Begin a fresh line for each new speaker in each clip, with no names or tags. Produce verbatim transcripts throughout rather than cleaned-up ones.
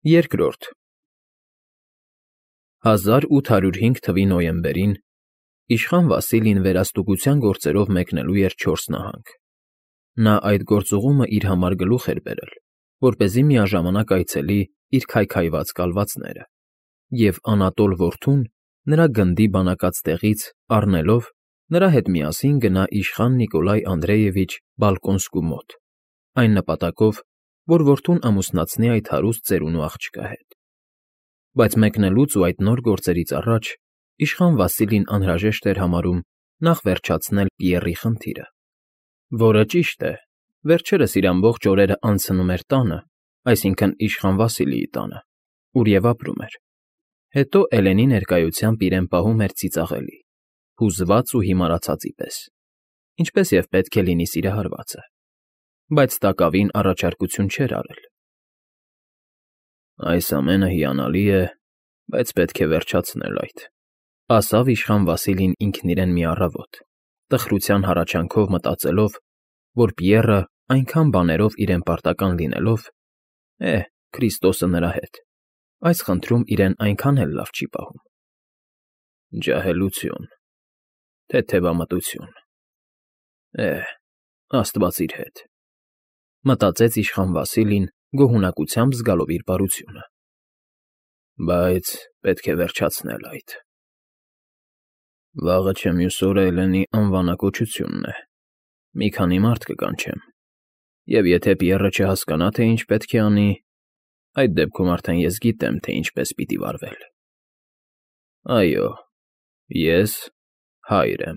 Երկրորդ հազար ութ հարյուր հինգ թվականի նոյեմբերին իշխան Վասիլին վերաստուգության գործերով մեկնելու էր չորս նահանգ. նա այդ գործուղումը իր համար գլուխ էր բերել, որպեսզի միաժամանակ այցելի իր քայքայված կալվածները, և Անատոլ որդուն նրա գնդի բանակած տեղից առնելով նրա հետ միասին գնա իշխան Նիկոլայ Անդրեևիչ Բալկոնսկու մոտ, այն նպատակով, որ որդուն ամուսնացնի այդ հարուստ ծերունու աղջկա հետ. բայց մեկնելուց ու այդ նոր գործերից առաջ իշխան Վասիլին անհրաժեշտ էր համարում նախ վերջացնել Պիեռի խնդիրը, որը, ճիշտ է, վերջերս իր ամբողջ օրերը անցնում էր տանը, այսինքն՝ իշխան Վասիլիի տանը, ուր և ապրում էր, հետո Էլենի ներկայությամբ իրեն պահում էր ծիծաղելի, հուզված ու հիմարացածի պես, ինչպես և պետք է լինի սիրահարվածը, բայց տակավին առաջարկություն չէր արել։ «Այս ամենը հիանալի է, բայց պետք է վերջացնել այդ», ֊ ասավ իշխան Վասիլին ինքն իրեն մի առավոտ, տխրության հառաչանքով մտածելով, որ Պիեռը այնքան բաներով իրեն պարտական լինելով, է, Քրիստոսը նրա հետ, այս խնդրում իրեն այնքան էլ լավ չի պահում։ «Ջահելություն, թեթևամտություն, է, Աստված իր հետ», ֊ մտածեց իշխան Վասիլին, գոհունակությամբ զգալով իր բարությունը։ «Բայց պետք է վերջացնել այդ։ Վաղը չէ մյուս օրը Էլենի անվանակոչությունն է, մի քանի մարդ կկանչեմ, և եթե Պիեռը չհասկանա, թե ինչ պետք է անի, այդ դեպքում արդեն ես գիտեմ, թե ինչպես պիտի վարվել։ Այո, ես հայր եմ»։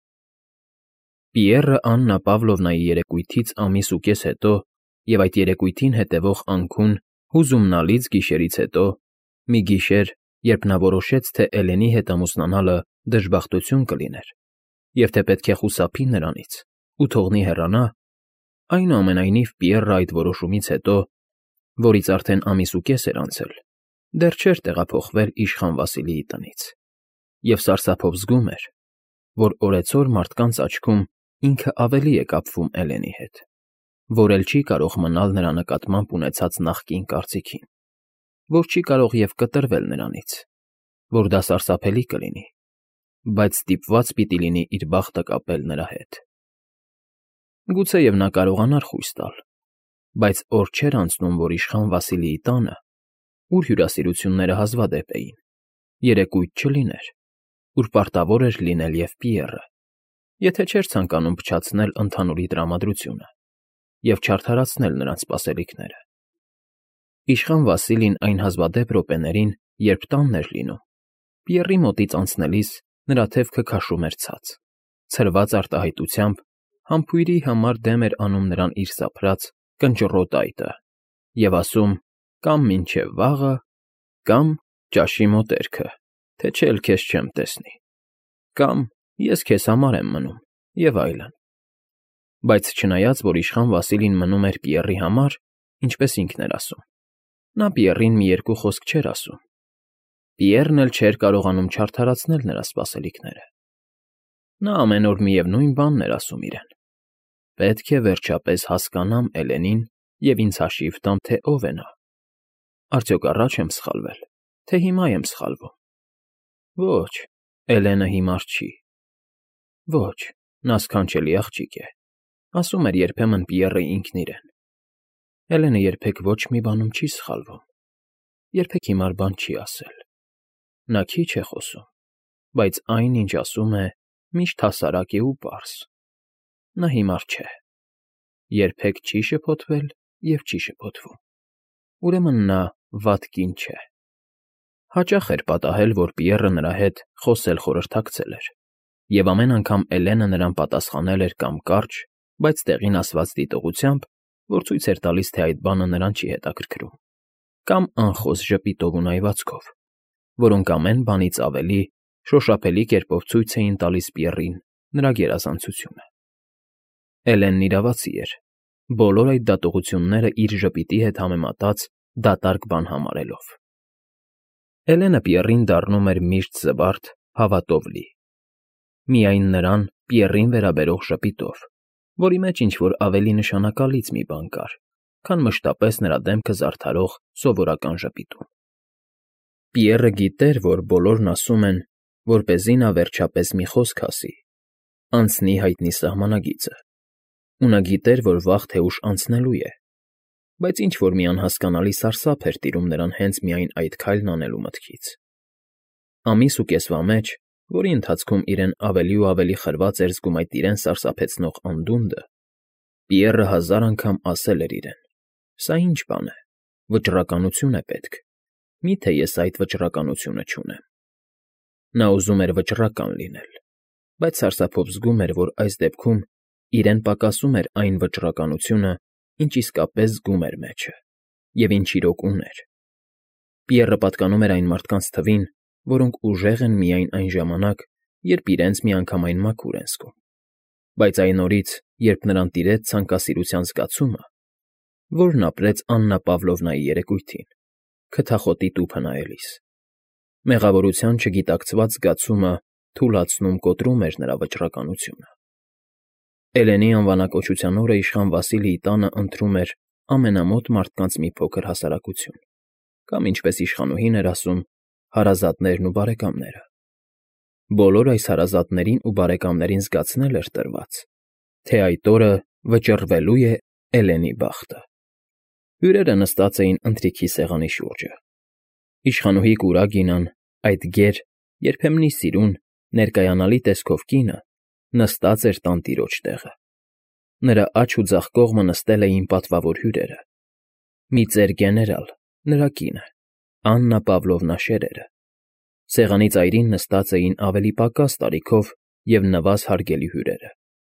Պիեռը Աննա Պավլովնայի երեկույթից ամիս ու կես հետո և այդ երեկույթին հետևող անքուն, հուզումնալից գիշերից հետո, մի գիշեր, երբ նա որոշեց, թե Էլենի հետ ամուսնանալը դժբախտություն կլիներ, և թե պետք է խուսափի նրանից ու թողնի հեռանա, այնուամենայնիվ Պիեռը այդ որոշումից հետո, որից արդեն ամիս ու կես էր անցել, դեռ չէր տեղափոխվել իշխան Վասիլիի տնից, և սարսափով զգում էր, որ օրեցօր մարդկանց աչքում ինքը ավելի է կապվում Էլենի հետ, որ էլ չի կարող մնալ նրա նկատմամբ ունեցած նախկին կարծիքին, որ չի կարող և կտրվել նրանից, որ դա սարսափելի կլինի, բայց ստիպված պիտի լինի իր բախտը կապել նրա հետ։ Գուցեև նա կարողանար խույս տալ, բայց օր չէր անցնում, որ իշխան Վասիլիի տանը, ուր հյուրասիրությունները հազվադեպ էին, երեկույթ չլիներ, ուր պարտավոր էր լինել և Պիեռը, եթե չէր ցանկանում փչացնել ընդհանուրի տրամադրությունը և չարդարացնել նրանց սպասելիքները։ Իշխան Վասիլին այն հազվադեպ րոպեներին, երբ տանն էր լինում, Պիեռի մոտից անցնելիս նրա դեմքը քաշում էր ցած, ցրված արտահայտությամբ համբույրի համար դեմ էր անում նրան իր սափրած, կնճռոտ այտը և ասում կամ մինչև վաղը, կամ ճաշի մոտերքը, թե չէ էլ քեզ չեմ տեսնի, կամ ես քեզ համար եմ մնում և այլն։ Բայց չնայած, որ իշխան Վասիլին մնում էր Պիեռի համար, ինչպես ինքն էր ասում, նա Պիեռին մի երկու խոսք չէր ասում, Պիեռն էլ չէր կարողանում չարդարացնել նրա սպասելիքները։ Նա ամեն օր միևնույն բանն էր ասում իրեն. «Պետք է վերջապես հասկանամ Էլենին և ինձ հաշիվ տամ, թե ով է նա։ Արդյոք առաջ եմ սխալվել, թե հիմա եմ սխալվում։ Ոչ, Էլենը հիմար չի։ Ոչ, նա սքանչելի աղջիկ է», ասում էր երբեմն Պիեռը ինքն իրեն։ Էլենը երբեք ոչ մի բանում չի սխալվում, երբեք հիմար բան չի ասել։ Նա քիչ է խոսում, բայց այն, ինչ ասում է, միշտ հասարակ է ու պարզ։ Նա հիմար չէ, երբեք չի շփոթվել և չի շփոթվում, ուրեմն նա վատ կին չէ։ Հաճախ էր պատահել, որ Պիեռը նրա հետ խոսել խորհրդակցել էր, և ամեն անգամ Էլենը նրան պատասխանել էր կամ կարճ, բայց տեղին ասված դիտողությամբ, որ ցույց էր տալիս, թե այդ բանը նրան չի հետաքրքրում, կամ անխոս ժպիտով ու նայվածքով, որոնք ամեն բանից ավելի շոշափելի կերպով ցույց էին տալիս Պիեռին նրա գերազանցությունը։ Էլենն իրավացի էր, բոլոր այդ դատողությունները իր ժպիտի հետ համեմատած դատարկ բան համարելով։ Էլենը Պիեռին դառնում էր միշտ զվարթ, հավատով լի։ Միայն նրան Պիեռին վերաբերող ժպիտով, որի մեջ ինչ֊որ ավելի նշանակալից մի բան կար, քան մշտապես նրա դեմքը զարդարող սովորական ժպիտում։ Պիեռը գիտեր, որ բոլորն ասում են, որպեսզի նա վերջապես մի խոսք ասի, անցնի հայտնի սահմանագիծը, ու նա գիտեր, որ վաղ թե ուշ անցնելու է, բայց ինչ-որ մի անհասկանալի սարսափ էր տիրում նրան հենց միայն այդ քայլն անելու մտքից։ Ամիս ու կեսվա մեջ, որի ընթացքում իրեն ավելի ու ավելի խրված էր զգում այդ իրեն սարսափեցնող անդունդը, Պիեռը հազար անգամ ասել էր իրեն. «Սա ինչ բան է, վճռականություն է պետք, միթե ես այդ վճռականությունը չունեմ»։ Նա ուզում էր վճռական լինել, բայց սարսափով զգում էր, որ այս դեպքում իրեն պակասում էր այն վճռականությունը, ինչ իսկապես զգում էր մեջը, և ինչ իրոք ուներ։ Պիեռը պատկանում էր այն մարդկանց թվին, որոնք ուժեղ են միայն այն ժամանակ, երբ իրենց միանգամայն մաքուր են զգում, բայց այն օրից, երբ նրան տիրեց ցանկասիրության զգացումը, որն ապրեց Աննա Պավլովնայի երեկույթին, քթախոտի տուփը նայելիս, մեղավորության չգիտակցված զգացումը թուլացնում կոտրում էր նրա վճռականությունը։ Էլենի անվանակոչության օրը իշխան Վասիլիի տանը ընթրում էր ամենամոտ մարդկանց մի փոքր հասարակություն, կամ ինչպես իշխանուհին էր ասում, հարազատներն ու բարեկամները։ Բոլոր այս հարազատներին ու բարեկամներին զգացնել էր տրված, թե այդ օրը վճռվելու է Էլենի բախտը։ Հյուրերը նստած էին ընթրիքի սեղանի շուրջը։ Իշխանուհի Կուրագինան, այդ գեր, երբեմնի սիրուն, ներկայանալի տեսքով կինը, նստած էր տանտիրոջ տեղը։ Նրա աջ ու ձախ կողմը նստել էին պատվավոր հյուրերը. մի ծեր գեներալ, նրա կինը, Աննա Պավլովնա Շերերը։ Սեղանի ծայրին նստած էին ավելի պակաս տարիքով և նվազ հարգելի հյուրերը։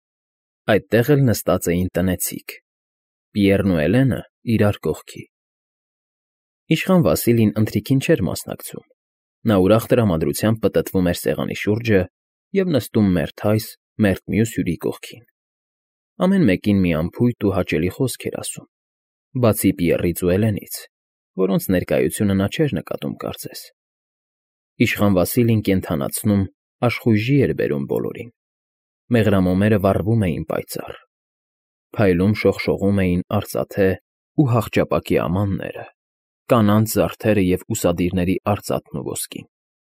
Այդտեղ էլ նստած էին տնեցիք, Պիեռն ու Էլենը իրար կողքի։ Իշխան Վասիլին ընթրիքին չէր մասնակցում։ Նա ուրախ տրամադրությամբ պտտվում էր սեղանի շուրջը և նստում մերթ այս, մերթ մյուս հյուրի կողքին։ Ամեն մեկին մի անփույթ ու հաճելի խոսք էր ասում, բացի Պիեռից ու Էլենից, որոնց ներկայությունը նա չէր նկատում կարծես։ Իշխան Վասիլին կենդանացնում, աշխույժի էր բերում բոլորին։ Մեղրամոմերը վառվում էին պայծառ։ Փայլում շողշողում էին արծաթե ու հախճապակի ամանները, կանանց զարդերը և ուսադիրների արծաթն ու ոսկին։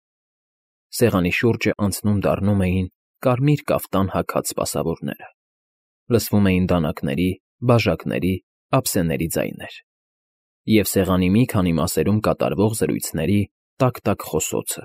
Սեղանի շուրջը անցնում դառնում էին կարմիր կաֆտան հագած սպասավորները։ Լսվում էին դանակների, բաժակների, ափսեների ձայներ և սեղանի մի քանի մասերում կատարվող զրույցների տակ֊տակ խոսոցը։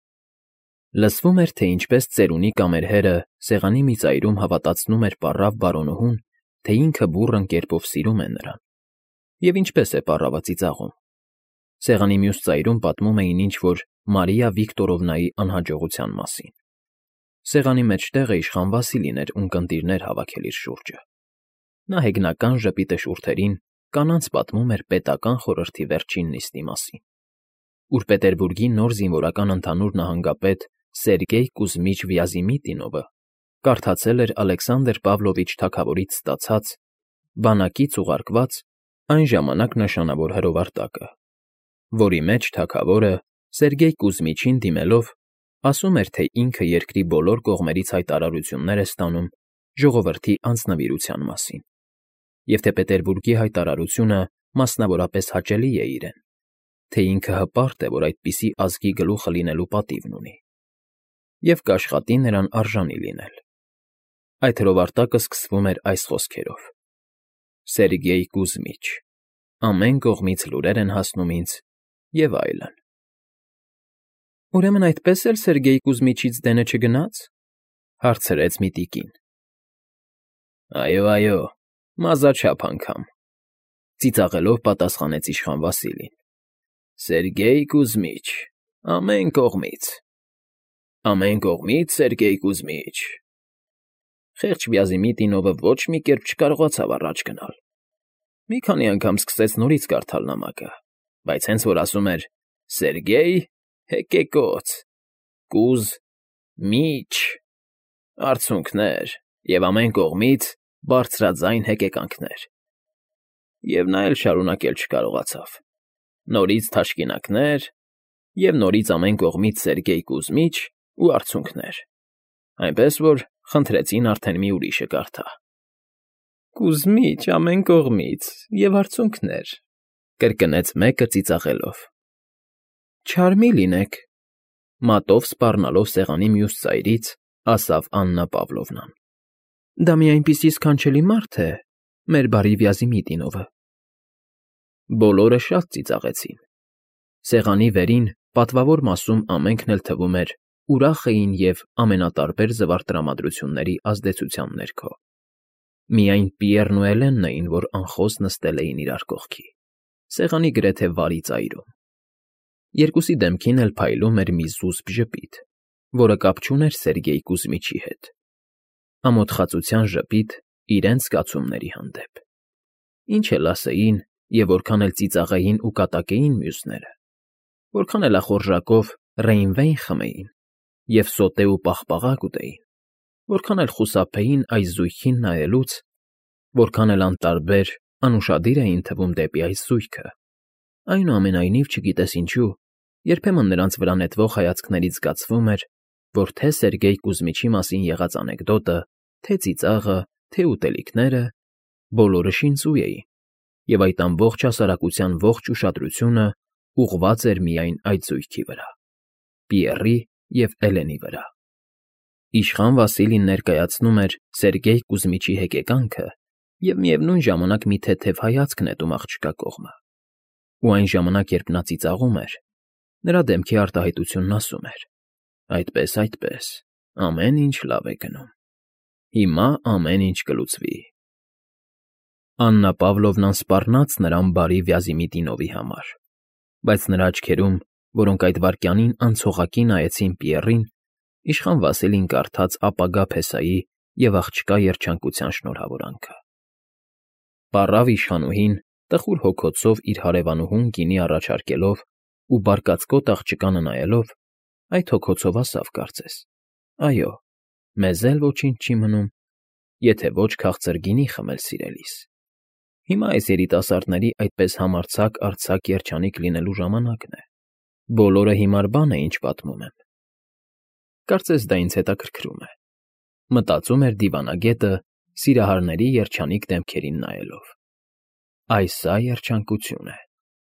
Լսվում էր, թե ինչպես ծերունի կամերհերը սեղանի մի ծայրում հավատացնում էր պառավ բարոնուհուն, թե ինքը բուռն կերպով սիրում է նրան, և ինչպես է պառավը ծիծաղում։ Սեղանի մյուս ծայրում պատմում էին ինչ-որ Մարիա Վիկտորովնայի անհաջողության մասին։ Սեղանի մեջտեղը իշխան Վասիլին էր ունկնդիրներ հավաքել իր շուրջը։ Նա հեգնական ժպիտը շուրթերին կանանց պատմում էր պետական խորհրդի վերջին նիստի մասին, ուր Պետերբուրգի նոր զինվորական ընդհանուր նահանգապետ Սերգեյ Կուզմիչ Վյազիմիտինովը կարդացել էր Ալեքսանդր Պավլովիչ թագավորից ստացած, բանակից ուղարկված այն ժամանակ նշանավոր հրովարտակը, որի մեջ թագավորը Սերգեյ Կուզմիչին դիմելով ասում էր, թե ինքը երկրի բոլոր կողմերից հայտարարություններ է ստանում ժողովրդի անձնվիրության մասին, և թե Պետերբուրգի հայտարարությունը մասնավորապես հաճելի է իրեն, թե ինքը հպարտ է, որ այդպիսի ազգի գլուխը լինելու պատիվն ունի, և կաշխատի նրան արժանի լինել։ Այդ հրովարտակը սկսվում էր այս խոսքերով. Սերգեյ Կուզմիչ, ամեն կողմից լուրեր են հասնում ինձ, և այլն։ Ուրեմն այդպես էլ Սերգեյ Կուզմիչից դենը չգնաց, հարցրեց մի տիկին։ Այո, այո, մազաչափ անգամ, ծիծաղելով պատասխանեց իշխան Վասիլին։ Սերգեյ Կուզմիչ, ամեն կողմից։ Ամեն կողմից, Սերգեյ Կուզմիչ։ Խեղճ Վյազիմիտինովը ոչ մի կերպ չկարողացավ առաջ գնալ։ Մի քանի անգամ սկսեց նորից կարդալ նամակը, բայց հենց որ ասում էր Սերգեյ, հեկեկոծ, Կուզ, Միչ, արցունքներ և ամեն կողմից բարձրաձայն հեկեկանքներ։ Եվ նա էլ շարունակել չկարողացավ. նորից թաշկինակներ և նորից ամեն կողմից Սերգեյ Կուզմիչ ու արցունքներ, այնպես որ խնդրեցին արդեն մի ուրիշը կարդա։ Կուզմիչ ամեն կողմից և արցունքներ, կրկնեց մեկը ծիծաղելով։ Չար մի լինեք, մատով սպառնալով սեղանի մյուս ծայրից, ասավ Աննա Պավլովնան։ Դա մի այնպիսի սքանչելի մարդ է, մեր բարի Վյազիմիդինովը։ Բոլորը շատ ծիծաղեցին։ Սեղանի վերին, պատվավոր մասում ամենքն էլ թվում էր ուրախ էին և ամենատարբեր զվարճատրամադրությունների ազդեցության ներքո։ Միայն Պիեռն ու Էլենն էին, որ անխոս նստել էին իրար կողքի, սեղանի գրեթե վարի ծայրում։ Երկուսի դեմքին էլ փայլում էր մի զուսպ ժպիտ, որը կապ չուներ Սերգեյ Կուզմիչի հետ, ամոթխածության ժպիտ իրենց զգացումների հանդեպ։ Ինչ էլ ասեին և որքան էլ ծիծաղեին ու կատակեին մյուսները, որքան էլ ախորժակով Ռեյնվեյն խմեին և սոտե ու պաղպաղակ ուտեին, որքան էլ խուսափեին այս զույգին նայելուց, որքան էլ անտարբեր, անուշադիր էին թվում դեպի այս զույգը, այնուամենայնիվ, չգիտես ինչու, երբեմն նրանց վրա նետվող հայացքներից զգացվում էր, որ թե Սերգեյ Կուզմիչի մասին եղած անեկդոտը, թե ծիծաղը, թե ուտելիքները բոլորը շինծու էին, և այդ ամբողջ հասարակության ողջ ուշադրությունը ուղղված էր միայն այդ զույգի վրա՝ Պիեռի և Էլենի վրա։ Իշխան Վասիլին ներկայացնում էր Սերգեյ Կուզմիչի հեկեկանքը և միևնույն ժամանակ մի թեթև հայացք նետում աղջկա կողմը, ու այն ժամանակ, երբ նա ծիծաղում էր, նրա դեմքի արտահայտությունն ասում էր. այդպես, այդպես, ամեն ինչ լավ է գնում, հիմա ամեն ինչ կլուծվի։ Աննա Պավլովնան սպառնաց նրան բարի Վյազիմիդինովի համար, բայց նրա աչքերում, որոնք այդ վայրկյանին անցողակի նայեցին Պիեռին, իշխան Վասիլին կարդաց ապագա փեսայի և աղջկա երջանկության շնորհավորանքը։ Պառավ իշխանուհին, տխուր հոգոցով իր հարևանուհուն գինի առաջարկելով ու բարկացկոտ աղջկանը նայելով, այդ հոգոցով ասավ կարծես. «Այո, մեզ էլ ոչինչ չի մնում, եթե ոչ քաղցր գինի խմել սիրելիս։ Հիմա այս երիտասարդների այդպես համարձակ֊արձակ երջանիկ լինելու ժամանակն է, բոլորը հիմար բան է, ինչ պատմում եմ։ Կարծես դա ինձ հետաքրքրում է», մտածում էր դիվանագետը սիրահարների երջանիկ դեմքերին նայելով։ Այս սա երջանկություն է։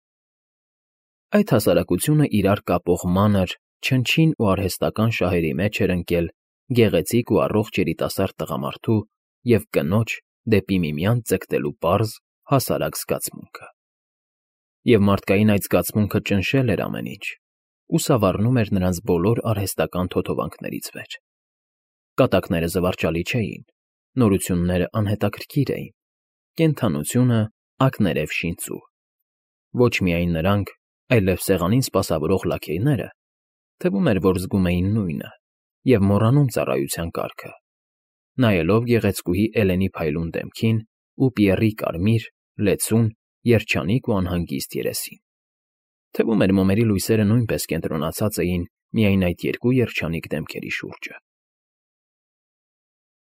Այդ հասարակությունը իրար կապող մանր, չնչին ու արհեստական շահերի մեջ էր ընկել գեղեցիկ ու առողջ երիտասարդ տղամարդու և կնոջ դեպի միմյանց ձգտելու պարզ, հասարակ զգացմունքը։ Եվ մարդկային այդ զգացմունքը ճնշել էր ամեն ինչ ու սավառնում էր նրանց բոլոր արհեստական թոթովանքներից վեր։ Կատակները զվարճալի չէին, նորությունները անհետաքրքիր էին, կենդանությունը ակներև շինծու։ Ոչ միայն նրանք, այլև սեղանին սպասավորող լաքեյները, թվում էր, որ զգում էին նույնը և մոռանում ծառայության կարգը, նայելով գեղեցկուհի Էլենի փայլուն դեմքին ու Պիեռի կարմիր, լեցուն, երջանիկ ու անհանգիստ երեսին։ Թվում էր, մոմերի լույսերը նույնպես կենտրոնացած էին միայն այդ երկու երջանիկ դեմքերի շուրջը։